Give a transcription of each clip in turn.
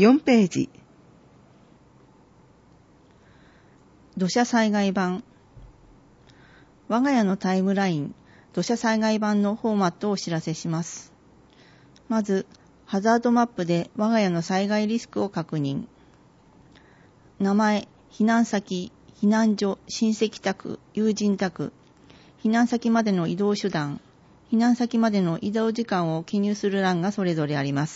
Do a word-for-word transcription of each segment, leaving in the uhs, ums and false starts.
よんページ。土砂災害版。我が家のタイムライン、土砂災害版のフォーマットをお知らせします。まず、ハザードマップで我が家の災害リスクを確認。名前、避難先、避難所、親戚宅、友人宅、避難先までの移動手段、避難先までの移動時間を記入する欄がそれぞれあります。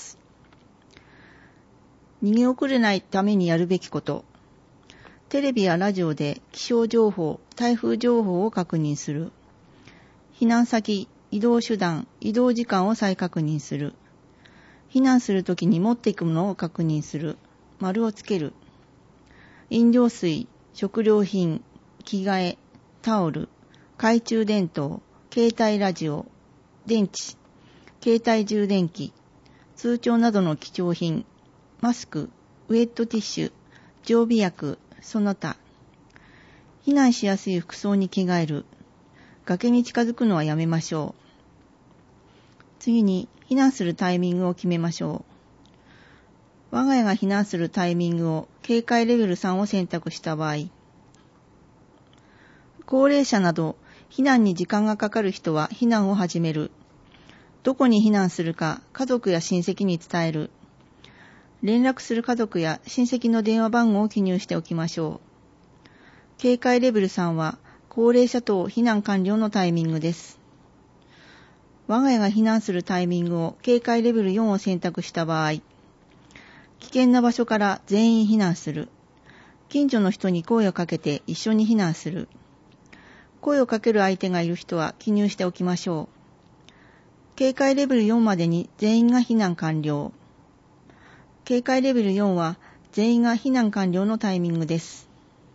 逃げ遅れないためにやるべきこと。テレビやラジオで気象情報、台風情報を確認する。避難先、移動手段、移動時間を再確認する。避難するときに持っていくものを確認する。丸をつける。飲料水、食料品、着替え、タオル、懐中電灯、携帯ラジオ、電池、携帯充電器、通帳などの貴重品、マスク、ウェットティッシュ、常備薬、その他。避難しやすい服装に着替える。崖に近づくのはやめましょう。次に、避難するタイミングを決めましょう。我が家が避難するタイミングを警戒レベルさんを選択した場合、高齢者など避難に時間がかかる人は避難を始める。どこに避難するか家族や親戚に伝える。連絡する家族や親戚の電話番号を記入しておきましょう。警戒レベルさんは高齢者等避難完了のタイミングです。我が家が避難するタイミングを警戒レベルよんを選択した場合、危険な場所から全員避難する。近所の人に声をかけて一緒に避難する。声をかける相手がいる人は記入しておきましょう。警戒レベルよんまでに全員が避難完了。警戒レベルよんは全員が避難完了のタイミングです。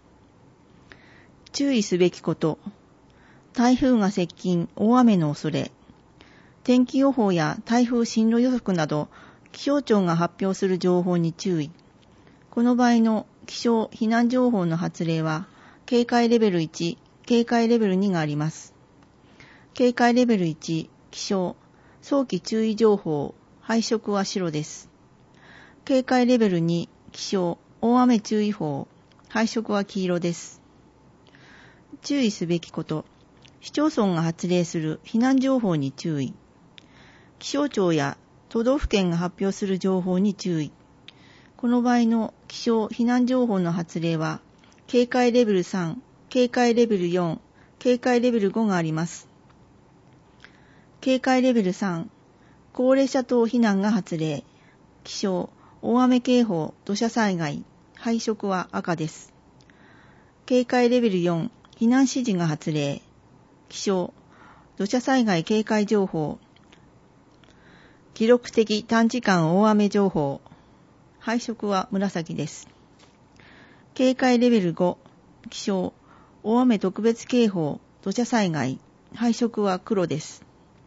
注意すべきこと。台風が接近、大雨の恐れ。天気予報や台風進路予測など気象庁が発表する情報に注意。この場合の気象避難情報の発令は警戒レベルいち、警戒レベルにがあります。警戒レベルいち、気象、早期注意情報、配色は白です。警戒レベルに、気象、大雨注意報、配色は黄色です。注意すべきこと。市町村が発令する避難情報に注意。気象庁や都道府県が発表する情報に注意。この場合の気象避難情報の発令は、警戒レベルさん、警戒レベルよん、警戒レベルごがあります。警戒レベルさん、高齢者等避難が発令。気象、大雨警報、土砂災害、配色は赤です。警戒レベルよん、避難指示が発令。気象、土砂災害警戒情報、記録的短時間大雨情報、配色は紫です。警戒レベルご、気象、大雨特別警報、土砂災害、配色は黒です。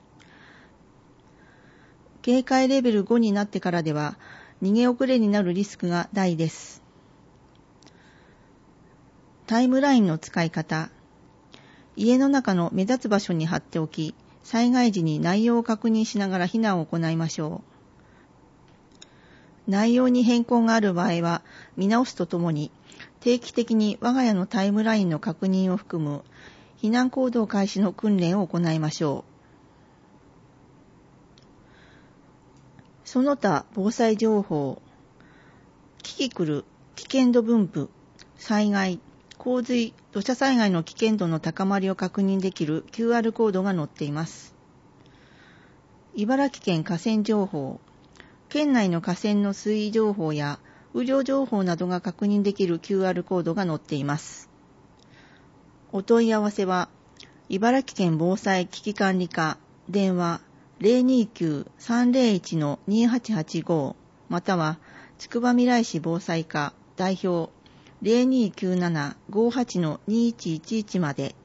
警戒レベルごになってからでは、逃げ遅れになるリスクが大です。タイムラインの使い方。家の中の目立つ場所に貼っておき、災害時に内容を確認しながら避難を行いましょう。内容に変更がある場合は、見直すとともに、定期的に我が家のタイムラインの確認を含む避難行動開始の訓練を行いましょう。その他防災情報、キキクル、危険度分布、災害、洪水、土砂災害の危険度の高まりを確認できる キューアール コードが載っています。茨城県河川情報、県内の河川の水位情報や雨量情報などが確認できる キューアール コードが載っています。お問い合わせは、茨城県防災危機管理課、電話 ゼロにきゅう さんゼロいち にはちはちご または、つくばみらい市防災課代表ゼロにきゅうなな ごはち にいちいちいちまで。